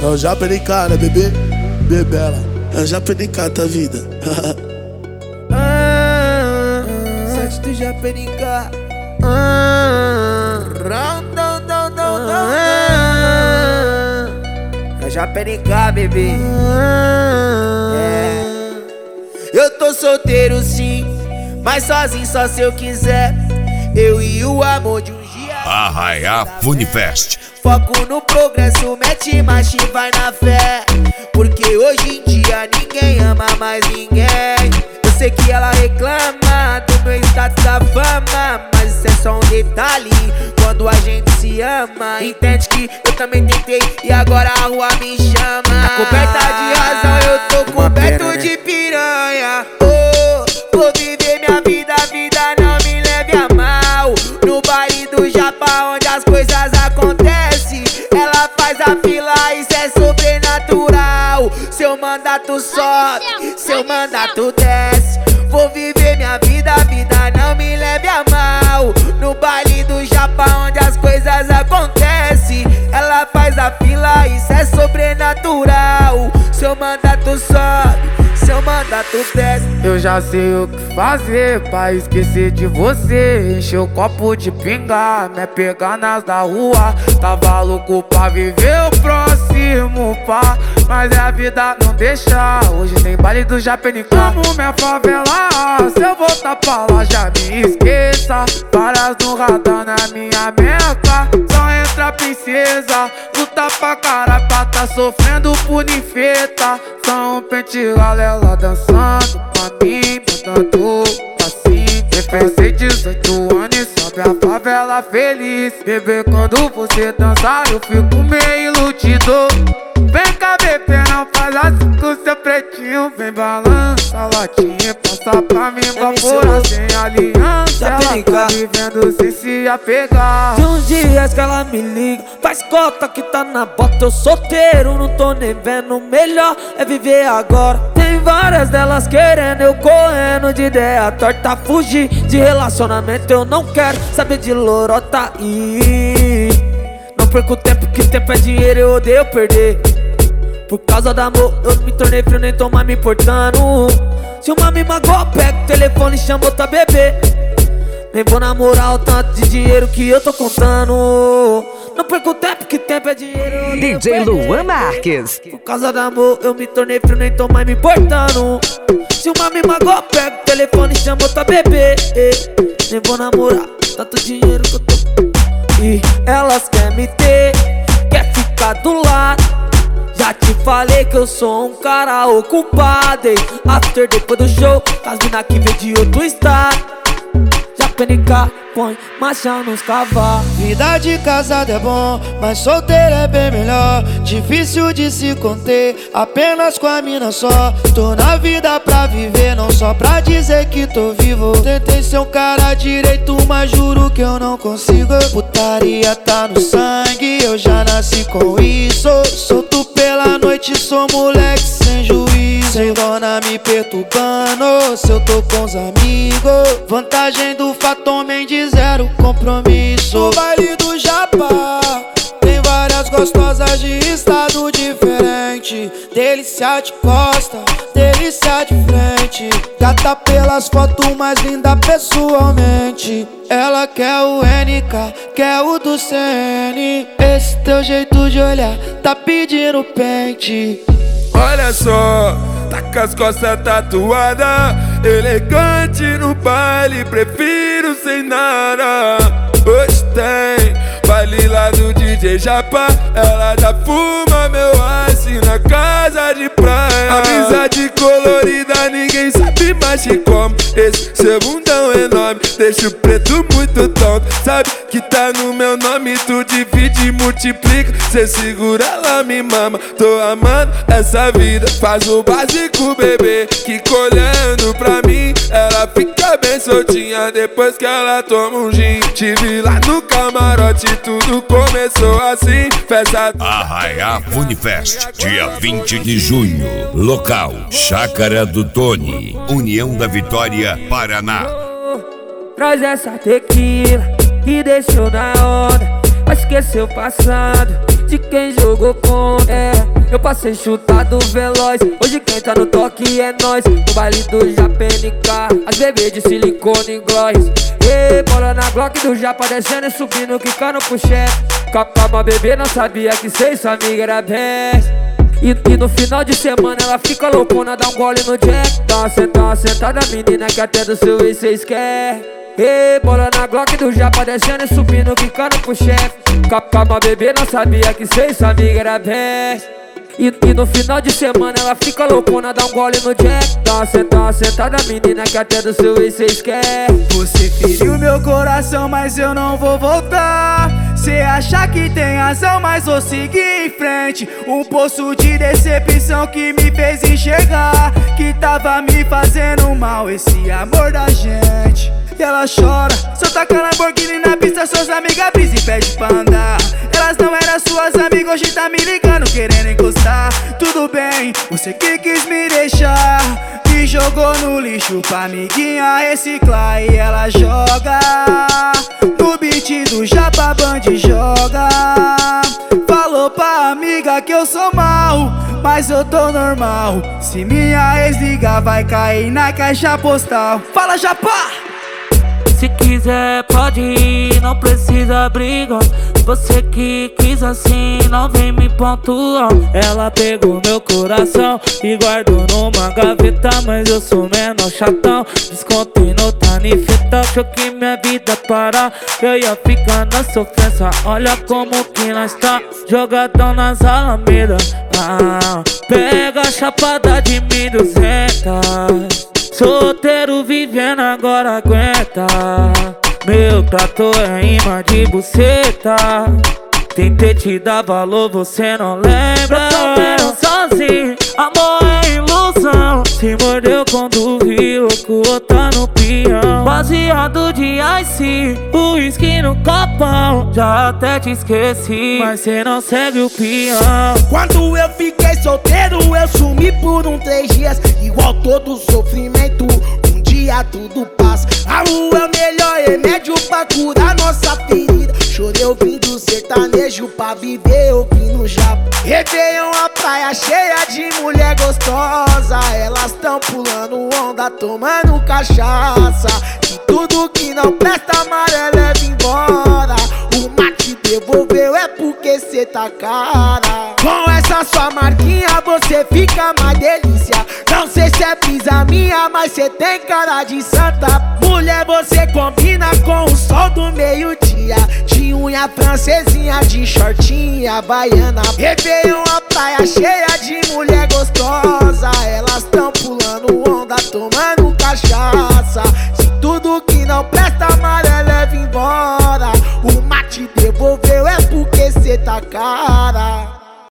É o Japenica, né, bebê? Bebela. É o Japenica, tá vida. Sete do Japenica. É Japenica, bebê. É. Eu tô solteiro sim, mas sozinho só se eu quiser. Eu e o amor de um dia. Arraiá Funifest. Foco no progresso, mete marcha e vai na fé. Porque hoje em dia ninguém ama mais ninguém. Eu sei que ela reclama do meu status da fama, mas isso é só um detalhe quando a gente se ama. Entende que eu também tentei e agora a rua me chama. Tá coberta de razão, eu tô coberto de piranha. Oh, vou viver minha vida, a vida não me leve a mal. No baile do Japão onde as coisas acontecem, ela faz a fila, isso é sobrenatural. Seu mandato sobe, seu mandato desce. Vou viver minha vida, a vida não me leve a mal. No baile do Japão onde as coisas acontecem, ela faz a fila, isso é sobrenatural. Seu mandato sobe, seu mandato desce. Eu já sei o que fazer pra esquecer de você. Encher o copo de pinga, me pegar nas da rua. Tava louco pra viver o próximo pá, mas a vida não deixa. Hoje tem baile do Japenica. Amo minha favela, se eu voltar pra lá já me esqueça. Várias no radar na minha meca. Só entra princesa, luta pra cara pra tá sofrendo por ninfeta. Só um pente galela dançando pra mim, botando assim. Pensei 18 anos e sobe a favela feliz. Bebê, quando você dançar eu fico meio iludido. Vem cá, bebê, não faz assim com seu pretinho. Vem balança a latinha, passa pra mim, vapora sem aliança. Ela tá vivendo sem se apegar. Tem uns dias que ela me liga, faz cota que tá na bota. Eu solteiro, não tô nem vendo. Melhor é viver agora. Tem várias delas querendo, eu correndo de ideia torta. Fugir de relacionamento, eu não quero saber de lorota. E não perco tempo, que tempo é dinheiro, eu odeio perder. Por causa do amor, eu me tornei frio, nem tô mais me importando. Se uma me magoa, pega o telefone e chama outra bebê. Nem vou namorar o tanto de dinheiro que eu tô contando. Não perco tempo, que tempo é dinheiro, eu odeio DJ perder. Luan Marques. Por causa do amor, eu me tornei frio, nem tô mais me importando. Se uma me magoa, pega o telefone e chama outra bebê. Nem vou namorar tanto dinheiro que eu tô. E elas querem me ter, quer ficar do lado. Já te falei que eu sou um cara ocupado. After depois do show, as mina que vem de outro estado. Japenica, põe marcha nos cavalos. Vida de casado é bom, mas solteiro é bem melhor. Difícil de se conter, apenas com a mina só. Tô na vida pra viver, não só pra dizer que tô vivo. Tentei ser um cara direito, mas juro que eu não consigo. Putaria tá no sangue, eu já nasci com isso. Solto pela noite, sou moleque sem juízo. Sem dona me perturbando, se eu tô com os amigos. Vantagem do fato homem de zero compromisso. No baile do Japá tem várias gostosas de estado diferente. Delícia de costa, delícia de frente. Gata pelas fotos, mais linda pessoalmente. Ela quer o NK, quer o do CN. Esse teu jeito de olhar tá pedindo pente. Olha só, tá com as costas tatuadas, elegante no baile, prefiro sem nada. Hoje tem baile lá do DJ Japa, ela já fuma meu ice na casa de praia. Amizade colorida, ninguém sabe mais de como. Esse seu bundão enorme deixa o preto muito tonto. Sabe que tá no meu nome, tu divide e multiplica. Cê segura, ela me mama, tô amando essa vida. Faz o básico, bebê, que olhando pra mim ela fica bem soltinha depois que ela toma um gin. Tive lá no camarote, tudo começou assim. Festa Arraiá Funifest, dia 20 de junho. Local, Chácara do Tony, União da Vitória, Paraná. Traz essa tequila que deixou na onda, vai esquecer o passado de quem jogou contra. Eu passei chutado veloz, hoje quem tá no toque é nós. No baile do JPNK, as bebês de silicone e gloss. E bola na Glock do Japa descendo e subindo, quicando pro chefe. Calma bebê, não sabia que cê sua amiga era best. E no final de semana ela fica loucona, dá um gole no jack. Dá uma sentada menina que até do seu ex cês quer. E bola na Glock do Japa descendo e subindo, quicando pro chefe. Calma bebê, não sabia que cê sua amiga era best. E no final de semana ela fica loucona, dá um gole no jack. Dá uma sentada menina que até do seu ex cês quer. Você feriu meu coração, mas eu não vou voltar. Cê acha que tem razão, mas vou seguir em frente. Um poço de decepção que me fez enxergar que tava me fazendo mal esse amor da gente. E ela chora, só taca Lamborghini na pista, suas amigas brisa e pede pra andar. Elas não eram suas amigas, hoje tá me ligando, querendo encostar. Tudo bem, você que quis me deixar, me jogou no lixo pra amiguinha reciclar. E ela joga no beat do Japa Band, joga. Falou pra amiga que eu sou mal, mas eu tô normal. Se minha ex ligar vai cair na caixa postal. Fala, Japa! Se quiser pode ir, não precisa brigar. Você que quis assim, não vem me pontuar. Ela pegou meu coração e guardou numa gaveta, mas eu sou menor chatão. Descontei no tanifeta, achou que minha vida parar, eu ia ficar na sofrência. Olha como que nós tá, jogadão nas alamedas. Pega a chapada de 1.200. Solteiro vivendo agora aguenta. Meu trato é imã de buceta. Tentei te dar valor, você não lembra. Eu tô vendo sozinho, amor é ilusão. Se mordeu quando viu que o outro tá no peão. Baseado de ice, uísque no copão. Já até te esqueci, mas cê não segue o peão. Quando eu fiquei solteiro, eu sumi por 3 dias. Igual todo sofrimento, um dia tudo passa. A rua é o melhor remédio pra curar nossa ferida. Chorei ouvindo sertanejo pra viver ouvindo Japa. Réveillon, a praia cheia de mulher gostosa. Elas tão pulando onda, tomando cachaça. E tudo que não presta amarelo leva embora. O mar te devolveu é porque cê tá cara. Com essa sua marquinha você fica mais delícia. Não sei se é brisa minha, mas cê tem cara de santa. Mulher, você combina com o sol do meio-dia. De unha francesinha, de shortinha baiana. Réveillon, a praia cheia de mulher gostosa. Elas tão pulando onda, tomando cachaça. Se tudo que não presta amarelo leva embora. O mar te devolveu é porque cê tá cara.